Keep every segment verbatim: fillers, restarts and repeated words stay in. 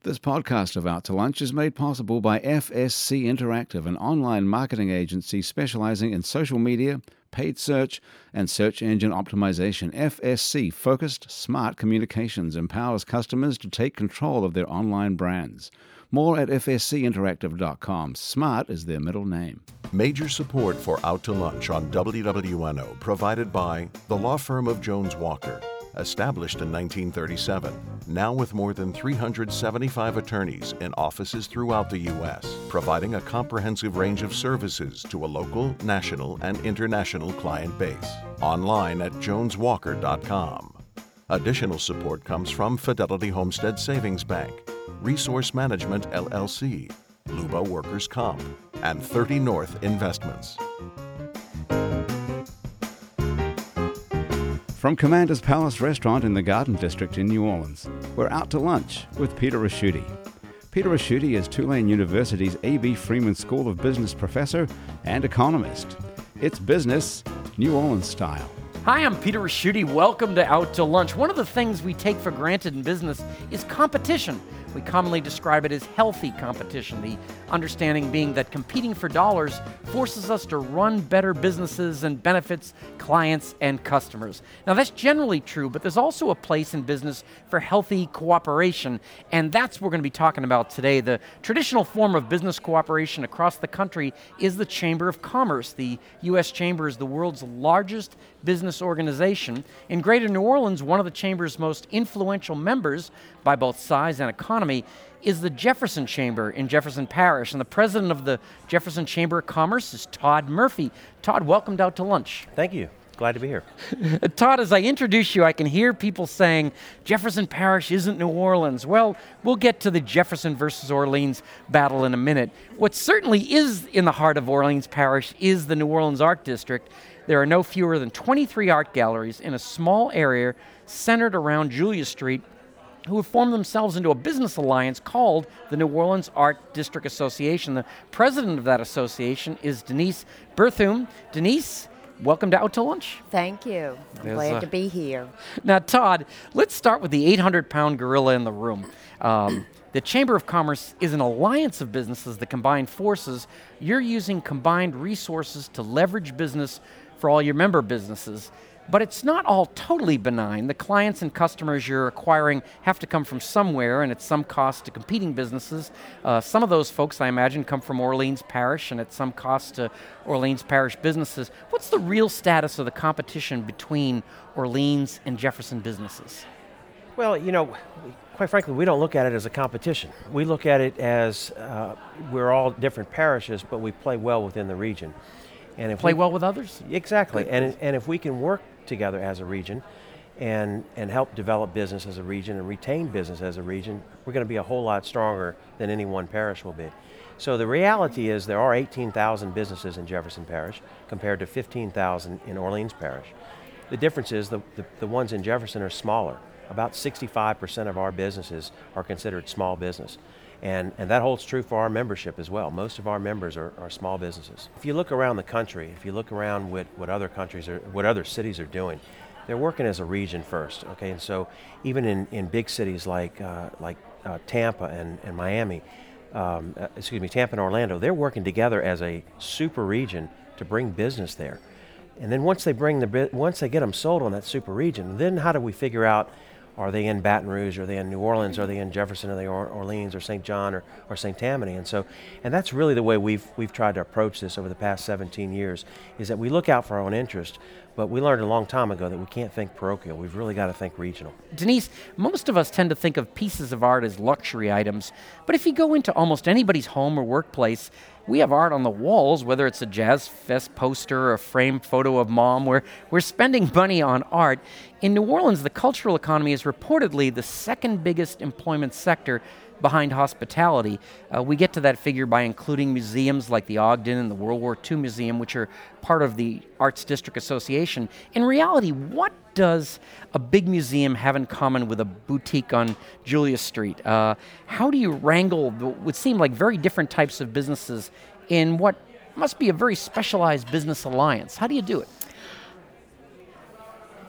This podcast of Out to Lunch is made possible by F S C Interactive, an online marketing agency specializing in social media, paid search, and search engine optimization. F S C Focused Smart Communications empowers customers to take control of their online brands. More at f s c interactive dot com. Smart is their middle name. Major support for Out to Lunch on W W N O provided by the law firm of Jones Walker. Established in nineteen thirty-seven, now with more than three hundred seventy-five attorneys in offices throughout the U S, providing a comprehensive range of services to a local, national, and international client base. Online at jones walker dot com. Additional support comes from Fidelity Homestead Savings Bank, Resource Management L L C, Luba Workers' Comp, and thirty North Investments. From Commander's Palace Restaurant in the Garden District in New Orleans, we're out to lunch with Peter Ricchiuti. Peter Ricchiuti is Tulane University's A B Freeman School of Business professor and economist. It's business, New Orleans style. Hi, I'm Peter Ricchiuti. Welcome to Out to Lunch. One of the things we take for granted in business is competition. We commonly describe it as healthy competition, the understanding being that competing for dollars forces us to run better businesses and benefits clients and customers. Now, that's generally true, but there's also a place in business for healthy cooperation, and that's what we're going to be talking about today. The traditional form of business cooperation across the country is the Chamber of Commerce. The U S Chamber is the world's largest business organization. In Greater New Orleans, one of the Chamber's most influential members by both size and economy is the Jefferson Chamber in Jefferson Parish. And the president of the Jefferson Chamber of Commerce is Todd Murphy. Todd, welcome to Out to Lunch. Thank you. Glad to be here. Todd, as I introduce you, I can hear people saying, Jefferson Parish isn't New Orleans. Well, we'll get to the Jefferson versus Orleans battle in a minute. What certainly is in the heart of Orleans Parish is the New Orleans Art District. There are no fewer than twenty-three art galleries in a small area centered around Julia Street who have formed themselves into a business alliance called the New Orleans Art District Association. The president of that association is Denise Berthoum. Denise, welcome to Out to Lunch. Thank you. I'm There's glad a- to be here. Now, Todd, let's start with the eight hundred pound gorilla in the room. Um, the Chamber of Commerce is an alliance of businesses that combine forces. You're using combined resources to leverage business for all your member businesses. But it's not all totally benign. The clients and customers you're acquiring have to come from somewhere, and at some cost to competing businesses. Uh, some of those folks, I imagine, come from Orleans Parish, and at some cost to Orleans Parish businesses. What's the real status of the competition between Orleans and Jefferson businesses? Well, you know, quite frankly, we don't look at it as a competition. We look at it as uh, we're all different parishes, but we play well within the region. And if Play we, well with others? Exactly. And and if we can work together as a region and and help develop business as a region and retain business as a region, we're going to be a whole lot stronger than any one parish will be. So the reality is there are eighteen thousand businesses in Jefferson Parish compared to fifteen thousand in Orleans Parish. The difference is the, the, the ones in Jefferson are smaller. About sixty-five percent of our businesses are considered small business. And, and that holds true for our membership as well. Most of our members are, are small businesses. If you look around the country, if you look around what, what other countries are, what other cities are doing, they're working as a region first, okay? And so even in, in big cities like uh, like uh, Tampa and, and Miami, um, uh, excuse me, Tampa and Orlando, they're working together as a super region to bring business there. And then once they bring the bu- once they get them sold on that super region, then how do we figure out, are they in Baton Rouge? Are they in New Orleans? Are they in Jefferson? Are they or- Orleans or Saint John or, or Saint Tammany? And so, and that's really the way we've we've tried to approach this over the past seventeen years, is that we look out for our own interest, but we learned a long time ago that we can't think parochial. We've really got to think regional. Denise, most of us tend to think of pieces of art as luxury items, but if you go into almost anybody's home or workplace, we have art on the walls, whether it's a Jazz Fest poster or a framed photo of mom. We're, we're spending money on art. In New Orleans, the cultural economy is reportedly the second biggest employment sector behind hospitality. Uh, we get to that figure by including museums like the Ogden and the World War Two Museum, which are part of the Arts District Association. In reality, what does a big museum have in common with a boutique on Julia Street? Uh, how do you wrangle what would seem like very different types of businesses in what must be a very specialized business alliance? How do you do it?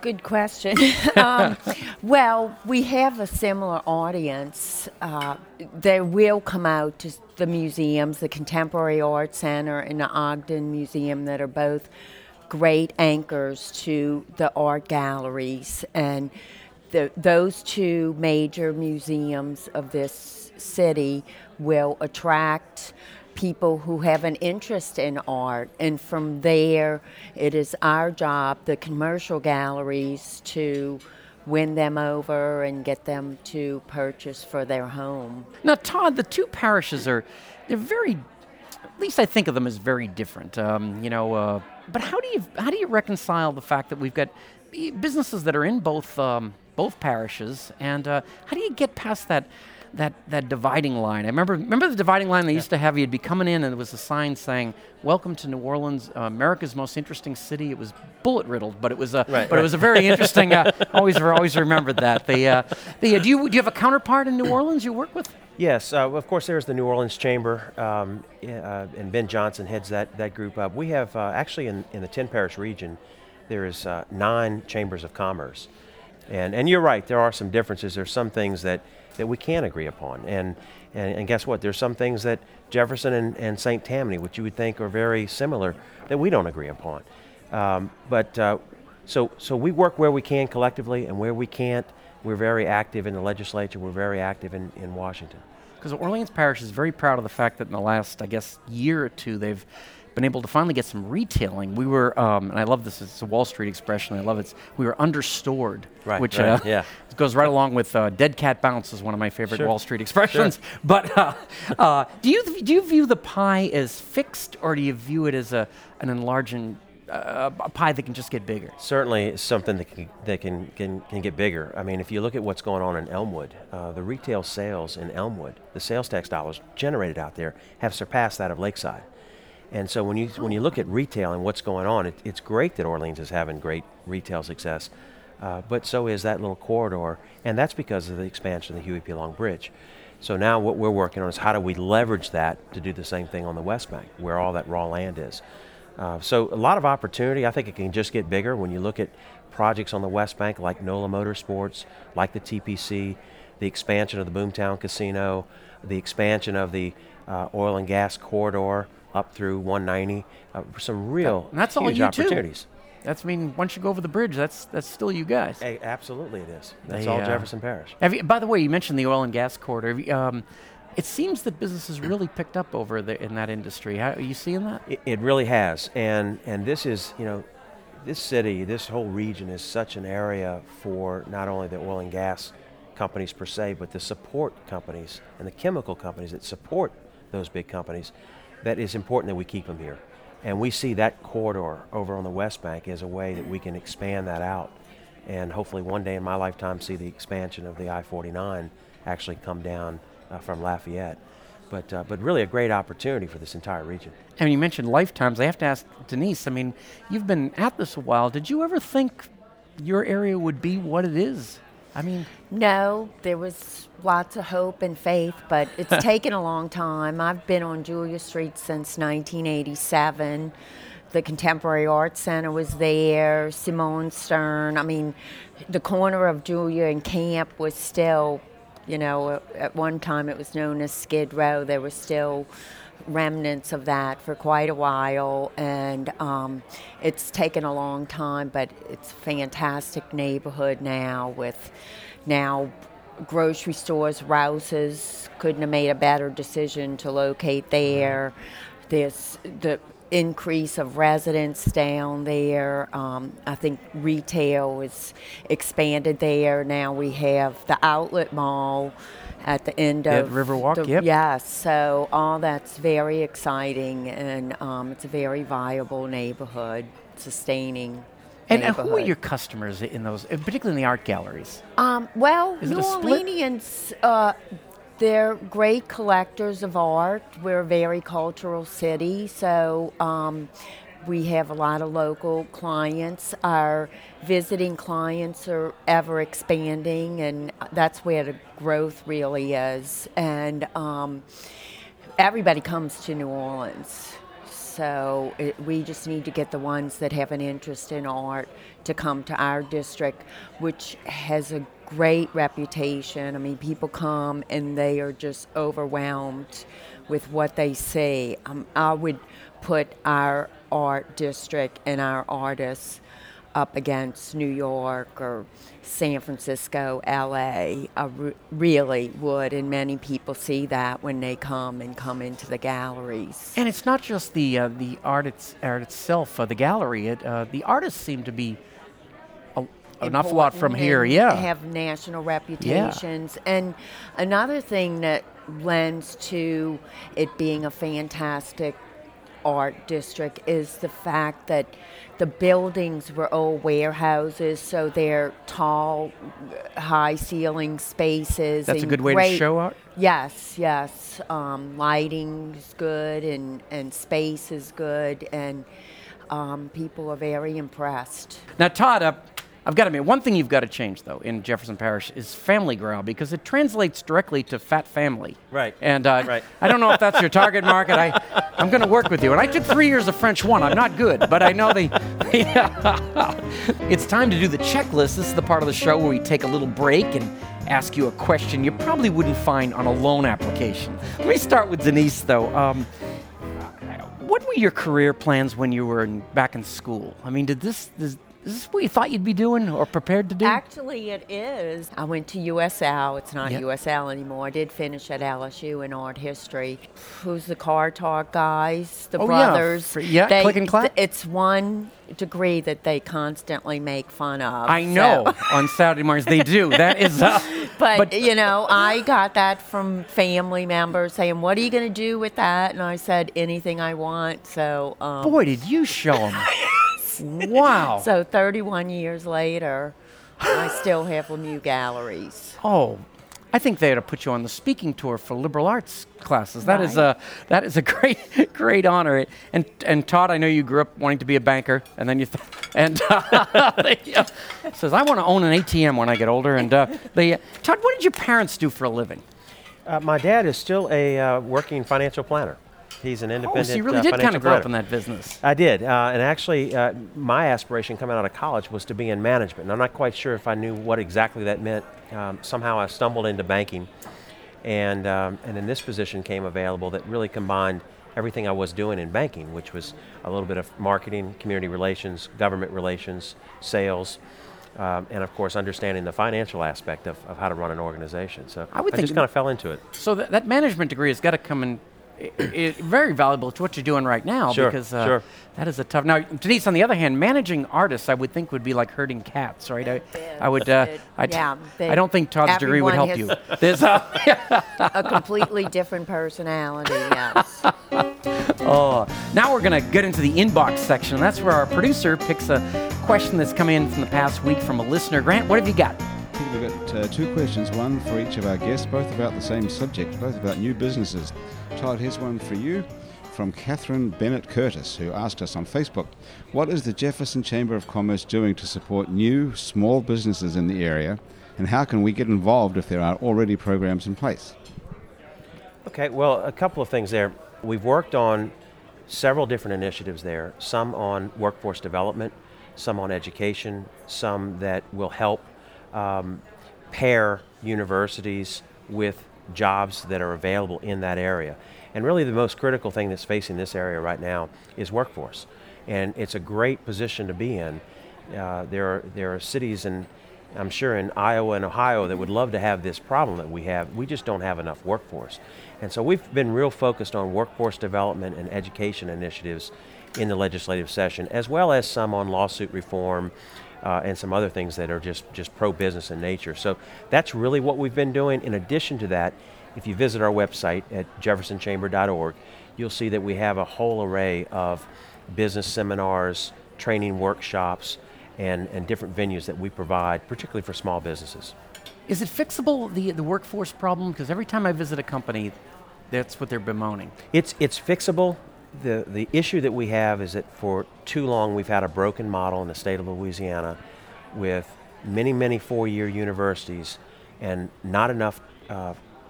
Good question. um, well, we have a similar audience. Uh, they will come out to the museums, the Contemporary Art Center and the Ogden Museum, that are both great anchors to the art galleries. And the, those two major museums of this city will attract people who have an interest in art, and from there it is our job, the commercial galleries, to win them over and get them to purchase for their home. Now, Todd, the two parishes are, they're very, at least I think of them as very different. Um, you know, uh, but how do you how do you reconcile the fact that we've got businesses that are in both um, both parishes, and uh, how do you get past that? That, that dividing line? I remember remember the dividing line they yeah. used to have. You'd be coming in and there was a sign saying, "Welcome to New Orleans, uh, America's most interesting city." It was bullet riddled, but it was a right, but right. it was a very interesting. Uh, always always remembered that. The uh, the uh, do you do you have a counterpart in New Orleans you work with? Yes, uh, of course. There's the New Orleans Chamber, um, uh, and Ben Johnson heads that that group up. We have uh, actually in, in the ten parish region, there is uh, nine chambers of commerce, and and you're right. There are some differences. There's some things that. that we can agree upon. And, and and guess what? There's some things that Jefferson and, and Saint Tammany, which you would think are very similar, that we don't agree upon. Um, but uh, so so we work where we can collectively, and where we can't, we're very active in the legislature, we're very active in, in Washington. Because Orleans Parish is very proud of the fact that in the last, I guess, year or two, they've been able to finally get some retailing. We were, um, and I love this, it's a Wall Street expression, I love it, we were understored, right, which right, uh, yeah. goes right along with uh, dead cat bounce is one of my favorite sure. Wall Street expressions. Sure. But uh, uh, do you do you view the pie as fixed, or do you view it as a an enlarging uh, a pie that can just get bigger? Certainly it's something that can, that can, can, can get bigger. I mean, if you look at what's going on in Elmwood, uh, the retail sales in Elmwood, the sales tax dollars generated out there have surpassed that of Lakeside. And so when you when you look at retail and what's going on, it, it's great that Orleans is having great retail success, uh, but so is that little corridor, and that's because of the expansion of the Huey P. Long Bridge. So now what we're working on is how do we leverage that to do the same thing on the West Bank, where all that raw land is. Uh, so a lot of opportunity. I think it can just get bigger when you look at projects on the West Bank like NOLA Motorsports, like the T P C, the expansion of the Boomtown Casino, the expansion of the uh, oil and gas corridor up through one ninety, uh, some real and that's huge all you opportunities. Too. That's I mean, once you go over the bridge, that's that's still you guys. Hey, absolutely, it is. That's they, all uh, Jefferson Parish. Have you, by the way, you mentioned the oil and gas corridor. Have you, um, it seems that business has really picked up over there in that industry. How, are you seeing that? It, it really has, and and this is, you know, this city, this whole region is such an area for not only the oil and gas companies per se, but the support companies and the chemical companies that support those big companies. That is important that we keep them here. And we see that corridor over on the West Bank as a way that we can expand that out. And hopefully one day in my lifetime see the expansion of the I forty-nine actually come down uh, from Lafayette. But uh, but really a great opportunity for this entire region. And you mentioned lifetimes. I have to ask Denise, I mean, you've been at this a while. Did you ever think your area would be what it is? I mean, no, there was lots of hope and faith, but it's taken a long time. I've been on Julia Street since nineteen eighty-seven. The Contemporary Art Center was there, Simone Stern. I mean, the corner of Julia and Camp was still, you know, at one time it was known as Skid Row. There were still remnants of that for quite a while, and um, it's taken a long time, but it's a fantastic neighborhood now with now grocery stores. Rouse's couldn't have made a better decision to locate there. There's the increase of residents down there. Um, I think retail is expanded there. Now we have the outlet mall at the end at of Riverwalk, the, yep. Yes, so all that's very exciting, and um, it's a very viable neighborhood, sustaining and, and neighborhood. who are your customers in those, particularly in the art galleries? Um, well, Is New it a split? Orleanians, uh, they're great collectors of art. We're a very cultural city, so um, we have a lot of local clients. Our visiting clients are ever expanding, and that's where the growth really is. And um, everybody comes to New Orleans. so it, we just need to get the ones that have an interest in art to come to our district, which has a great reputation. I mean, people come and they are just overwhelmed with what they see. Um, I would put our art district and our artists up against New York or San Francisco, L A. I re- really would, and many people see that when they come and come into the galleries. And it's not just the uh, the art, it's, art itself, uh, the gallery. It, uh, the artists seem to be a, an awful lot from Important here, and yeah. have national reputations. And another thing that lends to it being a fantastic art district is the fact that the buildings were old warehouses, so they're tall, high ceiling spaces. That's a and good way great, to show art? Yes, yes. Um, lighting's good and, and space is good, and um, people are very impressed. Now, Todd, uh, I've got to admit, one thing you've got to change, though, in Jefferson Parish is family growl, because it translates directly to fat family. Right. And uh, Right. I don't know if that's your target market. I, I'm going to work with you. And I took three years of French one. I'm not good, but I know the... It's time to do the checklist. This is the part of the show where we take a little break and ask you a question you probably wouldn't find on a loan application. Let me start with Denise, though. Um, what were your career plans when you were in, back in school? I mean, did this... this Is this what you thought you'd be doing or prepared to do? Actually, it is. I went to U S L. It's not Yep. U S L anymore. I did finish at L S U in art history. Who's the car talk guys? The Oh, yeah. brothers. For- yeah, Click and Clack? th- It's one degree that they constantly make fun of. I know. so- On Saturday mornings they do. That is. Uh, But, But- you know, I got that from family members saying, "What are you going to do with that?" And I said, "Anything I want." So, um, boy, did you show them. Wow. so thirty-one years later, I still have Lemieux Galleries. Oh, I think they ought to put you on the speaking tour for liberal arts classes. That is Right. a that is a great great honor. And and Todd, I know you grew up wanting to be a banker, and then you th- and uh, they, uh, says I want to own an A T M when I get older. And uh, they, uh, Todd, what did your parents do for a living? Uh, my dad is still a uh, working financial planner. He's an Oh, independent so you really uh, did kind financial of grow up planner. in that business. I did, uh, and actually, uh, my aspiration coming out of college was to be in management. And I'm not quite sure if I knew what exactly that meant. Um, somehow I stumbled into banking, and um, and then this position came available that really combined everything I was doing in banking, which was a little bit of marketing, community relations, government relations, sales, um, and of course understanding the financial aspect of, of how to run an organization. So I would think- just kind of fell into it. So that, that management degree has got to come in. I, I, very valuable to what you're doing right now, Sure, because uh, sure. that is a tough. Now, Denise, on the other hand, managing artists, I would think would be like herding cats, right? I, I would. Uh, It- I, yeah, they- I don't think Todd's degree would help everyone you. There's a, A completely different personality, yes. oh, now we're gonna get into the inbox section. That's where our producer picks a question that's come in from the past week from a listener. Grant, what have you got? I think we've got uh, two questions, one for each of our guests, both about the same subject, both about new businesses. Todd, here's one for you from Catherine Bennett Curtis, who asked us on Facebook, what is the Jefferson Chamber of Commerce doing to support new, small businesses in the area, and how can we get involved if there are already programs in place? Okay, well, a couple of things there. We've worked on several different initiatives there, some on workforce development, some on education, some that will help um, pair universities with jobs that are available in that area. And really the most critical thing that's facing this area right now is workforce. And it's a great position to be in. Uh, there are, there are cities, and I'm sure in Iowa and Ohio, that would love to have this problem that we have. We just don't have enough workforce. And so we've been real focused on workforce development and education initiatives in the legislative session, as well as some on lawsuit reform uh, and some other things that are just, just pro-business in nature. So that's really what we've been doing. In addition to that, if you visit our website at jefferson chamber dot org, you'll see that we have a whole array of business seminars, training workshops, and, and different venues that we provide, particularly for small businesses. Is it fixable, the the workforce problem? Because every time I visit a company, that's what they're bemoaning. It's it's fixable. The the issue that we have is that for too long we've had a broken model in the state of Louisiana with many, many four-year universities and not enough uh,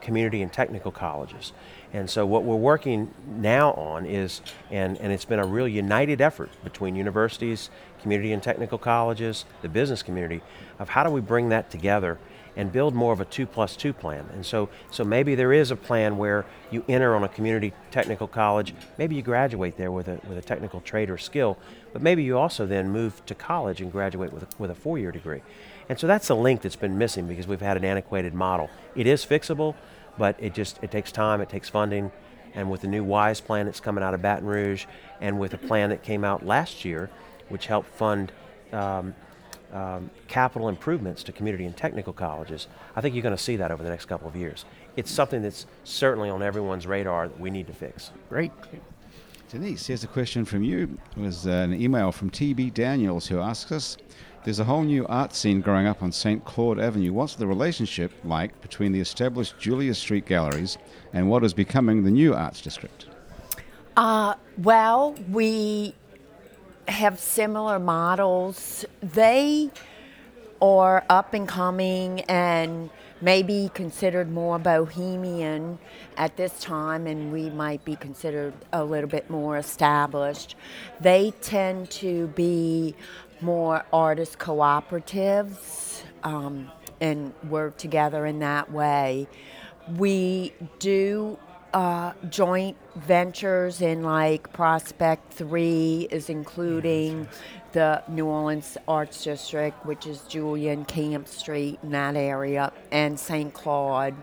community and technical colleges. And so what we're working now on is, and, and it's been a real united effort between universities, community and technical colleges, the business community, of how do we bring that together and build more of a two plus two plan. And so so maybe there is a plan where you enter on a community technical college, maybe you graduate there with a with a technical trade or skill, but maybe you also then move to college and graduate with a, with a four-year degree. And so that's the link that's been missing because we've had an antiquated model. It is fixable, but it just, it takes time, it takes funding, and with the new WISE plan that's coming out of Baton Rouge, and with a plan that came out last year, which helped fund um, um, capital improvements to community and technical colleges, I think you're going to see that over the next couple of years. It's something that's certainly on everyone's radar that we need to fix. Great. Denise, here's a question from you. It was uh, an email from T B Daniels who asks us, there's a whole new art scene growing up on Saint Claude Avenue. What's the relationship like between the established Julius Street galleries and what is becoming the new arts district? Uh, well, we have similar models. They are up and coming and maybe considered more bohemian at this time, and we might be considered a little bit more established. They tend to be more artist cooperatives um, and work together in that way. We do uh, joint ventures in like Prospect three is including the New Orleans Arts District, which is Julian, Camp Street, in that area, and Saint Claude.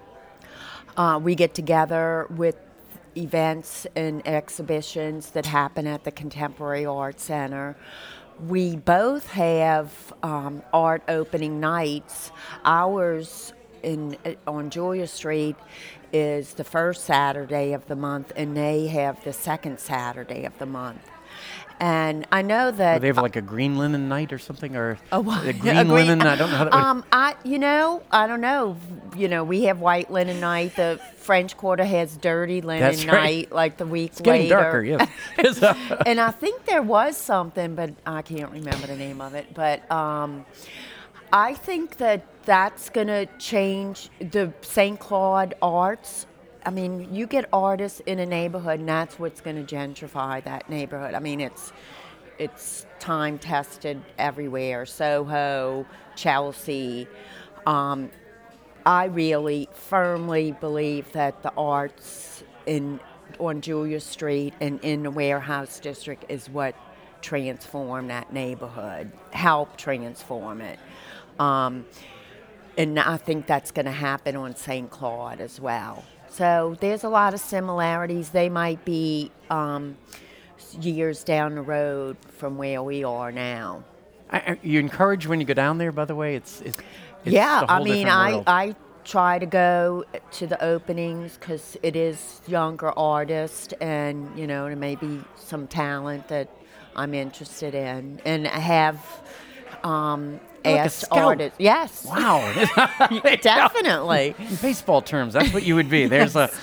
Uh, we get together with events and exhibitions that happen at the Contemporary Art Center. We both have um, art opening nights. Ours in on Julia Street is the first Saturday of the month, and they have the second Saturday of the month. And I know that Or they have like a green linen night or something, or a, wh- a green a green- linen. I don't know how that. Um, I you know I don't know. You know, we have white linen night. The French Quarter has dirty linen That's right. night, like the week it's getting later. darker. Yes. And I think there was something, but I can't remember the name of it. But um, I think that that's going to change the Saint Claude Arts. I mean, you get artists in a neighborhood, and that's what's going to gentrify that neighborhood. I mean, it's it's time tested everywhere. Soho, Chelsea. Um, I really firmly believe that the arts in on Julia Street and in the Warehouse District is what transformed that neighborhood, helped transform it. Um, and I think that's going to happen on Saint Claude as well. So there's a lot of similarities. They might be um, years down the road from where we are now. I, I, you encourage when you go down there. By the way, it's, it's, it's yeah. a whole I mean, different I world. I try to go to the openings because it is younger artists, and you know, there may be some talent that I'm interested in, and I have. Um, You're like a asked scout. artists. Yes. Wow. Definitely. In baseball terms, that's what you would be. There's a.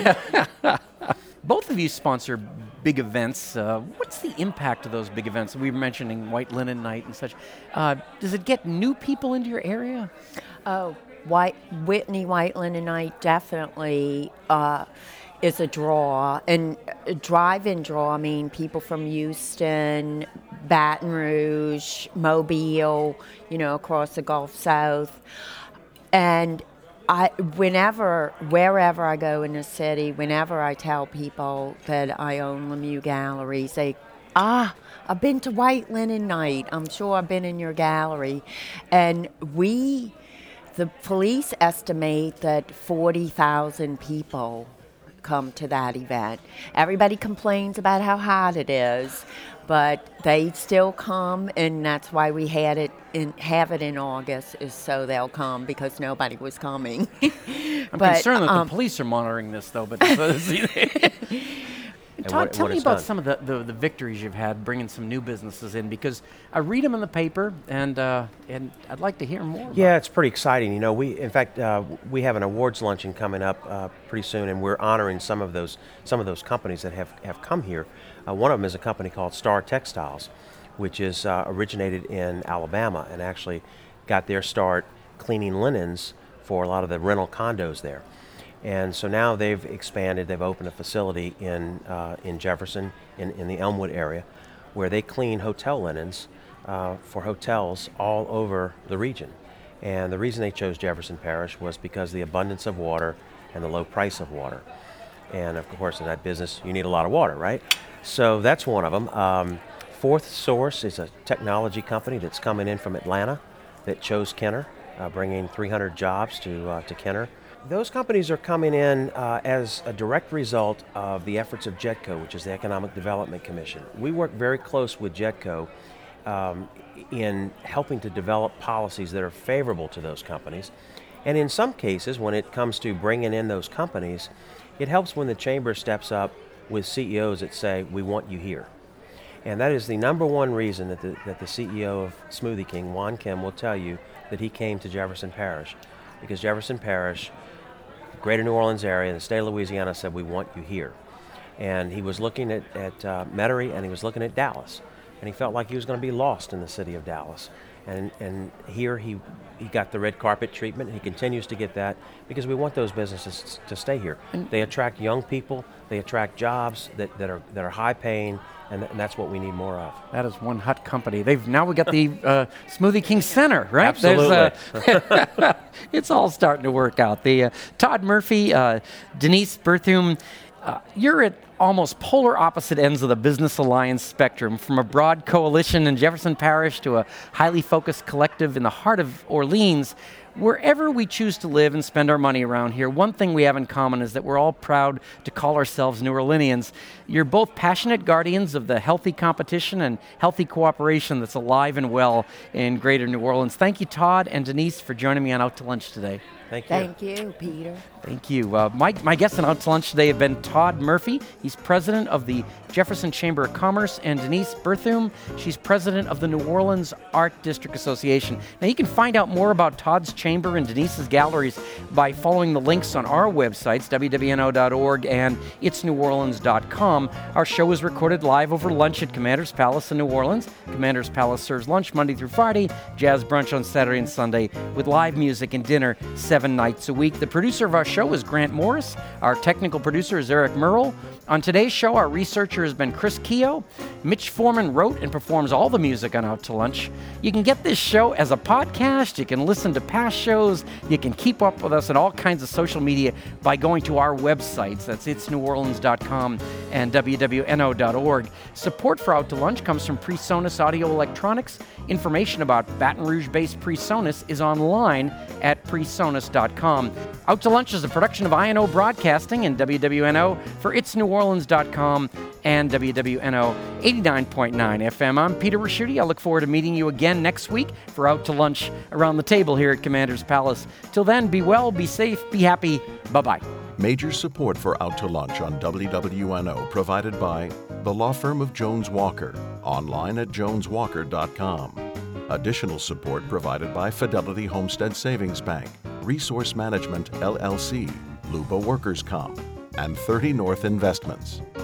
Both of you sponsor big events. Uh, what's the impact of those big events? We were mentioning White Linen Night and such. Uh, does it get new people into your area? Oh, White Whitney White Linen Night definitely uh, is a draw, and a drive-in draw. I mean, people from Houston, Baton Rouge, Mobile, you know, across the Gulf South, and I, whenever, wherever I go in the city, whenever I tell people that I own Lemieux Galleries, they, ah, I've been to White Linen Night. I'm sure I've been in your gallery, and we. The police estimate that forty thousand people come to that event. Everybody complains about how hot it is, but they still come, and that's why we had it in, have it in August, is so they'll come, because nobody was coming. I'm But, concerned that um, the police are monitoring this, though. But Todd, what- tell what me it's about done. some of the, the, the victories you've had bringing some new businesses in, because I read them in the paper, and uh, and I'd like to hear more. about Yeah, it's pretty exciting. You know, we in fact uh, we have an awards luncheon coming up uh, pretty soon, and we're honoring some of those some of those companies that have, have come here. Uh, one of them is a company called Star Textiles, which is uh, originated in Alabama and actually got their start cleaning linens for a lot of the rental condos there. And so now they've expanded, they've opened a facility in, uh, in Jefferson, in, in the Elmwood area, where they clean hotel linens uh, for hotels all over the region. And the reason they chose Jefferson Parish was because of the abundance of water and the low price of water. And of course, in that business, you need a lot of water, right? So that's one of them. Um, Fourth Source is a technology company that's coming in from Atlanta that chose Kenner, uh, bringing three hundred jobs to, uh, to Kenner. Those companies are coming in uh, as a direct result of the efforts of JEDCO, which is the Economic Development Commission. We work very close with JEDCO um, in helping to develop policies that are favorable to those companies. And in some cases, when it comes to bringing in those companies, it helps when the chamber steps up with C E Os that say, we want you here. And that is the number one reason that the, that the C E O of Smoothie King, Juan Kim, will tell you that he came to Jefferson Parish. Because Jefferson Parish, Greater New Orleans area, and the state of Louisiana said, we want you here. And he was looking at, at uh, Metairie, and he was looking at Dallas. And he felt like he was going to be lost in the city of Dallas. And, and here he, he got the red carpet treatment. He continues to get that because we want those businesses to stay here. And they attract young people. They attract jobs that, that are that are high paying, and, th- and that's what we need more of. That is one hot company. They've now we got the uh, Smoothie King Center, right? Absolutely. Uh, it's all starting to work out. The uh, Todd Murphy, uh, Denise Berthum, uh, you're at almost polar opposite ends of the business alliance spectrum, from a broad coalition in Jefferson Parish to a highly focused collective in the heart of Orleans. Wherever we choose to live and spend our money around here, one thing we have in common is that we're all proud to call ourselves New Orleanians. You're both passionate guardians of the healthy competition and healthy cooperation that's alive and well in Greater New Orleans. Thank you, Todd and Denise, for joining me on Out to Lunch today. Thank you. Thank you, Peter. Thank you. Uh, my, my guests on Out to Lunch today have been Todd Murphy. He's president of the Jefferson Chamber of Commerce, and Denise Berthum. She's president of the New Orleans Art District Association. Now, you can find out more about Todd's chamber and Denise's galleries by following the links on our websites, W W N O dot org and its new orleans dot com. Our show is recorded live over lunch at Commander's Palace in New Orleans. Commander's Palace serves lunch Monday through Friday, jazz brunch on Saturday and Sunday, with live music and dinner seven nights a week. The producer of our show is Grant Morris. Our technical producer is Eric Merle. On today's show, our researcher has been Chris Keogh. Mitch Foreman wrote and performs all the music on Out to Lunch. You can get this show as a podcast. You can listen to past shows. You can keep up with us on all kinds of social media by going to our websites. That's its new orleans dot com and W W N O dot org. Support for Out to Lunch comes from PreSonus Audio Electronics. Information about Baton Rouge-based PreSonus is online at presonus dot com. Out to Lunch is a production of I N O Broadcasting and W W N O for its new orleans dot com and W W N O eighty-nine point nine F M. I'm Peter Raschuti. I look forward to meeting you again next week for Out to Lunch around the table here at Commander's Palace. Till then, be well, be safe, be happy. Bye-bye. Major support for Out to Lunch on W W N O provided by the law firm of Jones Walker, online at jones walker dot com. Additional support provided by Fidelity Homestead Savings Bank, Resource Management L L C, Luba Workers Comp, and thirty North Investments.